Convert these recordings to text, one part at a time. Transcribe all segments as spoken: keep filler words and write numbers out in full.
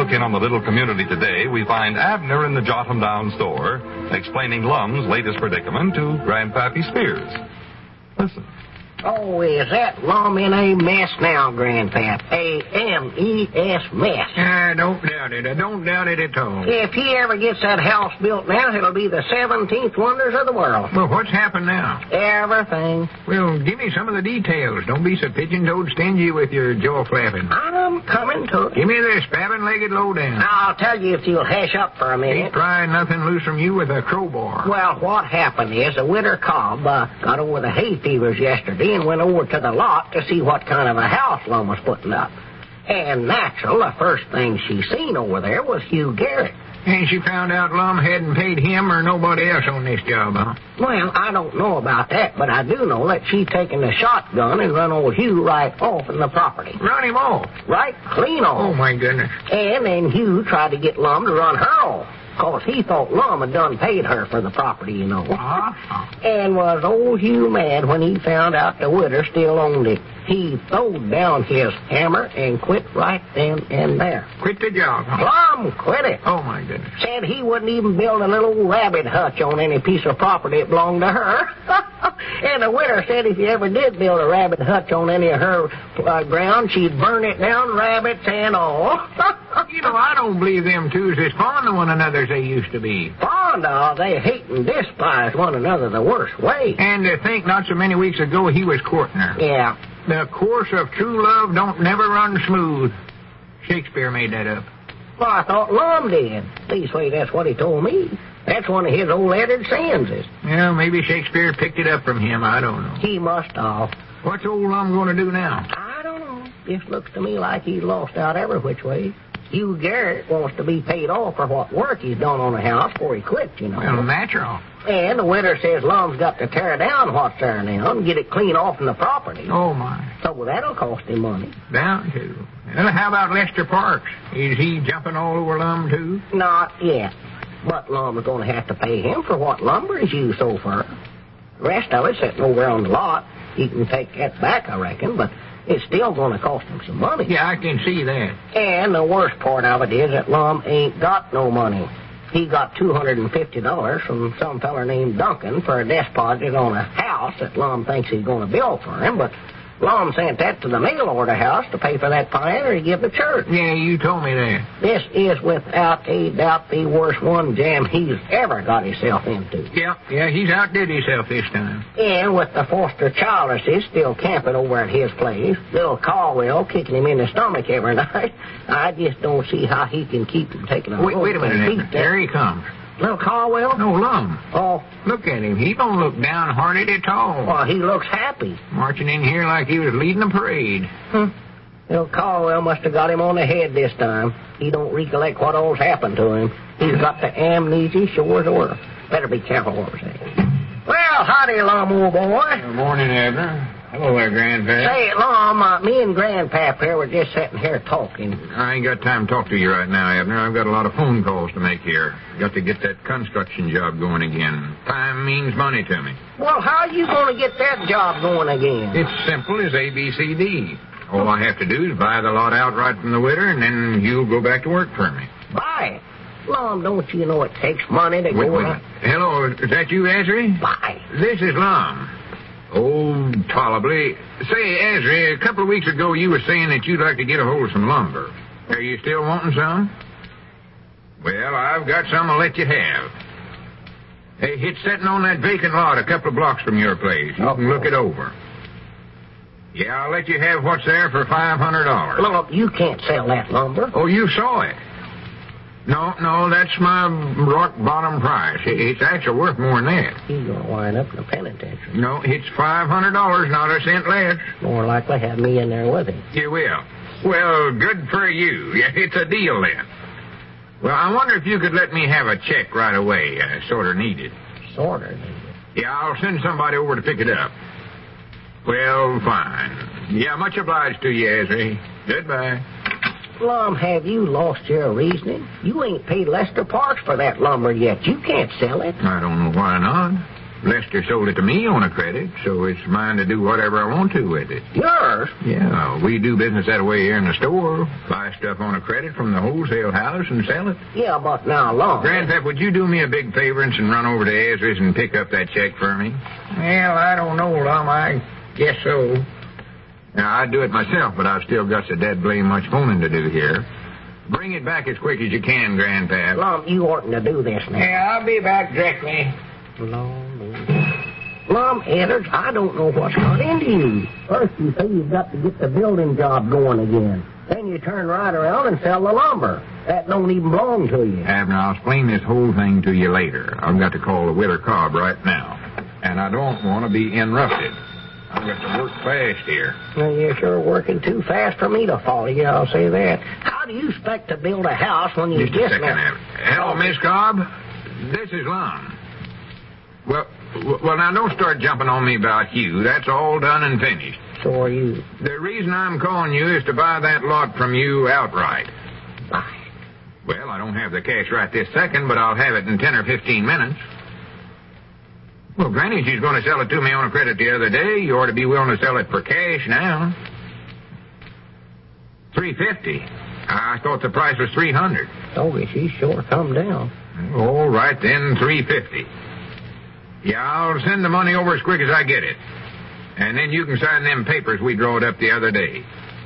look in on the little community today, we find Abner in the Jotham Down store explaining Lum's latest predicament to Grandpappy Spears. Listen. Oh, is that Lum in a mess now, Grandpap? A M E S mess. I don't doubt it. I don't doubt it at all. If he ever gets that house built now, it'll be the seventeenth wonders of the world. Well, what's happened now? Everything. Well, give me some of the details. Don't be so pigeon-toed stingy with your jaw flapping. I'm coming to it. Give me the spabbing-legged lowdown. I'll tell you if you'll hush up for a minute. Ain't prying nothing loose from you with a crowbar. Well, what happened is the Winter Cobb uh, got over the hay fevers yesterday and went over to the lot to see what kind of a house Lum was putting up. And natural, the first thing she seen over there was Hugh Garrett. And she found out Lum hadn't paid him or nobody else on this job, huh? Well, I don't know about that, but I do know that she taken the shotgun and run old Hugh right off in the property. Run him off? Right clean off. Oh, my goodness. And then Hugh tried to get Lum to run her off. Because he thought Lum had done paid her for the property, you know. Uh-huh. And was old Hugh mad when he found out the widow still owned it. He throwed down his hammer and quit right then and there. Quit the job, huh? Plum quit it. Oh, my goodness. Said he wouldn't even build a little rabbit hutch on any piece of property that belonged to her. And the widow said if he ever did build a rabbit hutch on any of her uh, ground, she'd burn it down, rabbits and all. You know, I don't believe them two's as fond of one another as they used to be. Fond of? They hate and despise one another the worst way. And to think not so many weeks ago he was courting her. Yeah. The course of true love don't never run smooth. Shakespeare made that up. Well, I thought Lum did. Leastways, that's what he told me. That's one of his old Eddard Sands. Yeah, maybe Shakespeare picked it up from him. I don't know. He must have. What's old Lum going to do now? I don't know. Just looks to me like he's lost out every which way. Hugh Garrett wants to be paid off for what work he's done on the house before he quit, you know. Well, natural. And the widow says Lum's got to tear down what's there now and get it clean off from the property. Oh, my. So that'll cost him money. Down to. Well, how about Lester Parks? Is he jumping all over Lum, too? Not yet. But Lum's going to have to pay him for what lumber he's used so far. The rest of it's sitting over on the lot. He can take that back, I reckon, but it's still going to cost him some money. Yeah, I can see that. And the worst part of it is that Lum ain't got no money. He got two hundred fifty dollars from some feller named Duncan for a deposit on a house that Lum thinks he's going to build for him, but Lum sent that to the mail-order house to pay for that pine or he give the church. Yeah, you told me that. This is without a doubt the worst one jam he's ever got himself into. Yeah, yeah, he's outdid himself this time. And with the foster childresses still camping over at his place, little Caldwell kicking him in the stomach every night, I just don't see how he can keep from taking a Wait, wait a minute, there he comes. Little Caldwell? No, Lum. Oh. Look at him. He don't look downhearted at all. Well, he looks happy. Marching in here like he was leading a parade. Hmm. Little Caldwell must have got him on the head this time. He don't recollect what all's happened to him. He's got the amnesia sure as a whirl. Better be careful what we're saying. Well, howdy, Lum, old boy. Good morning, Abner. Hello there, Grandpa. Say, Lum, uh, me and Grandpap here were just sitting here talking. I ain't got time to talk to you right now, Abner. I've got a lot of phone calls to make here. Got to get that construction job going again. Time means money to me. Well, how are you going to get that job going again? It's simple as A B C D. All I have to do is buy the lot outright from the widow, and then you'll go back to work for me. Buy it? Lum, don't you know it takes money to wait, go wait. out? Hello, is that you, Ezra? Buy. This is Lum. Oh, tolerably. Say, Ezra, a couple of weeks ago you were saying that you'd like to get a hold of some lumber. Are you still wanting some? Well, I've got some I'll let you have. Hey, it's sitting on that vacant lot a couple of blocks from your place. You can look it over. Yeah, I'll let you have what's there for five hundred dollars. Look, you can't sell that lumber. Oh, you saw it. No, no, that's my rock-bottom price. It's actually worth more than that. He's going to wind up in a penitentiary. No, it's five hundred dollars, not a cent less. More likely have me in there with him. You will. Well, good for you. Yeah, it's a deal then. Well, I wonder if you could let me have a check right away. I sort of need it. Sort of need it? Yeah, I'll send somebody over to pick it up. Well, fine. Yeah, much obliged to you, Ezra. Goodbye. Lum, have you lost your reasoning? You ain't paid Lester Parks for that lumber yet. You can't sell it. I don't know why not. Lester sold it to me on a credit, so it's mine to do whatever I want to with it. Yours? Yeah, we do business that way here in the store. Buy stuff on a credit from the wholesale house and sell it. Yeah, but now, Lum. Grandpap, would you do me a big favor and run over to Ezra's and pick up that check for me? Well, I don't know, Lum. I guess so. Now, I'd do it myself, but I've still got so dead blame much phoning to do here. Bring it back as quick as you can, Grandpap. Lum, you oughtn't to do this now. Yeah, I'll be back directly. Lum, Lum, Edders, I don't know what's got into you. First you say you've got to get the building job going again. Then you turn right around and sell the lumber. That don't even belong to you. Abner, I'll explain this whole thing to you later. I've got to call the Witter Cobb right now. And I don't want to be interrupted. I've got to work fast here. Well, you're sure working too fast for me to follow you, I'll say that. How do you expect to build a house when you Just just... a second, Abner. Hello, Miss Cobb. This is Lum. Well, well, now, don't start jumping on me about you. That's all done and finished. So are you. The reason I'm calling you is to buy that lot from you outright. Buy Well, I don't have the cash right this second, but I'll have it in ten or fifteen minutes. Well, Granny, she's going to sell it to me on a credit the other day. You ought to be willing to sell it for cash now. Three fifty. I thought the price was three hundred. Oh, she's sure come down. All right, then, three fifty. Yeah, I'll send the money over as quick as I get it. And then you can sign them papers we drawed up the other day.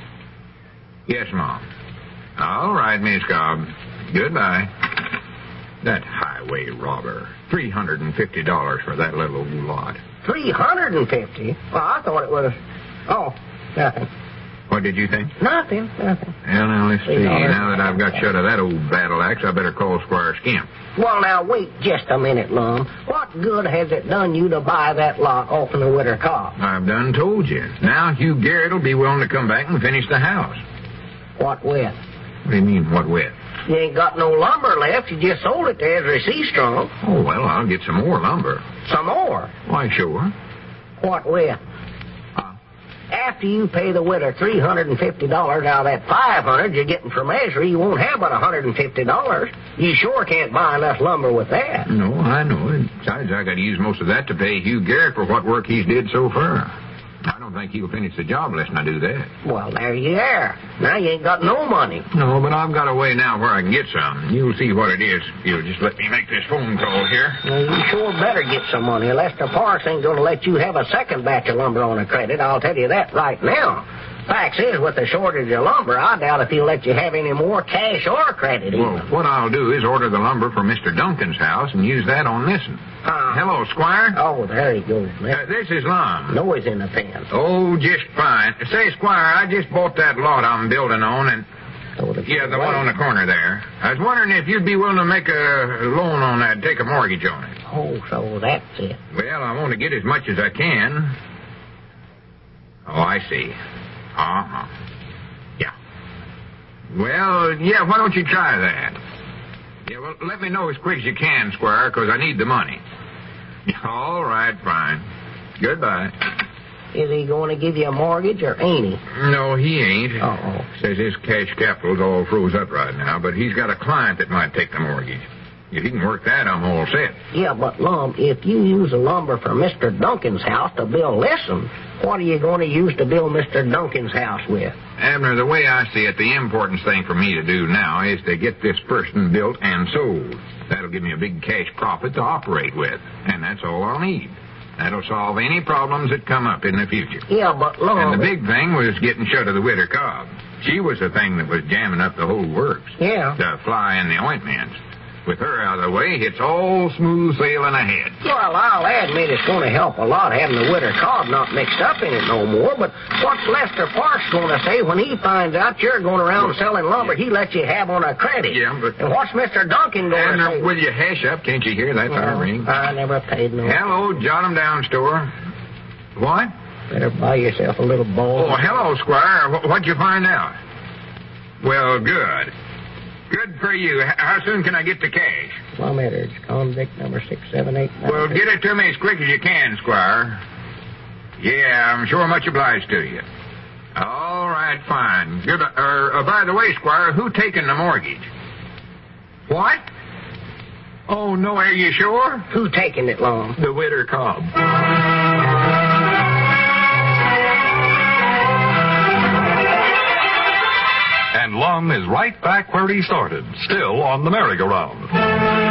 Yes, Mom. All right, Miss Cobb. Goodbye. That highway robber. three hundred fifty dollars for that little old lot. Three hundred and fifty? Well, I thought it was... Oh, nothing. What did you think? Nothing, nothing. Well, now, let's see. three dollars. Now that I've got shut of that old battle axe, I better call Squire Skimp. Well, now, wait just a minute, Lum. What good has it done you to buy that lot off in the Witter Cobb? I've done told you. Now Hugh Garrett will be willing to come back and finish the house. What with? What do you mean, what with? You ain't got no lumber left. You just sold it to Ezra Seastrong. Oh, well, I'll get some more lumber. Some more? Why, sure. What with? Huh? After you pay the widow three hundred fifty dollars out of that five hundred dollars you're getting from Ezra, you won't have but one hundred fifty dollars. You sure can't buy enough lumber with that. No, I know. Besides, I got to use most of that to pay Hugh Garrett for what work he's did so far. I don't think he'll finish the job unless I do that. Well, there you are. Now you ain't got no money. No, but I've got a way now where I can get some. You'll see what it is. You'll just let me make this phone call here. Well, you sure better get some money. Lester Parks ain't going to let you have a second batch of lumber on a credit. I'll tell you that right now. Facts is, with the shortage of lumber, I doubt if he'll let you have any more cash or credit even. Well, what I'll do is order the lumber from Mister Duncan's house and use that on this one. Uh, Hello, Squire. Oh, there he goes, Uh, man. this is Lum. Noise in the pen. Oh, just fine. Say, Squire, I just bought that lot I'm building on, and Oh, the yeah, the one on the corner there. I was wondering if you'd be willing to make a loan on that, take a mortgage on it. Oh, so that's it. Well, I want to get as much as I can. Oh, I see. Uh-huh. Yeah. Well, yeah, why don't you try that? Yeah, well, let me know as quick as you can, Squire, because I need the money. All right, fine. Goodbye. Is he going to give you a mortgage or ain't he? No, he ain't. Uh-oh. Says his cash capital's all froze up right now, but he's got a client that might take the mortgage. If he can work that, I'm all set. Yeah, but, Lum, if you use the lumber from Mister Duncan's house to build this one, what are you going to use to build Mister Duncan's house with? Abner, the way I see it, the important thing for me to do now is to get this person built and sold. That'll give me a big cash profit to operate with, and that's all I'll need. That'll solve any problems that come up in the future. Yeah, but, Lum... And the big thing was getting shut of the Witter Cobb. She was the thing that was jamming up the whole works. Yeah. The fly in the ointment. With her out of the way, it's all smooth sailing ahead. Well, I'll admit it's going to help a lot having the Witter Cobb not mixed up in it no more, but what's Lester Parks going to say when he finds out you're going around well, selling lumber he lets you have on a credit? Yeah, but... And what's Mister Duncan going to say? Will you hash up? Can't you hear that well, fire ring? I never paid no... Hello, jot 'em down, store. What? Better buy yourself a little bowl. Oh, hello, Squire. What'd you find out? Well, good. Good for you. How soon can I get the cash? Plum Edders, convict number six seven eight nine. Well, get it to me as quick as you can, Squire. Yeah, I'm sure much obliged to you. All right, fine. Good. Uh, uh, by the way, Squire, who taking the mortgage? What? Oh, no, are you sure? Who taking it, Lum? The winter cob. And Lum is right back where he started, still on the merry-go-round.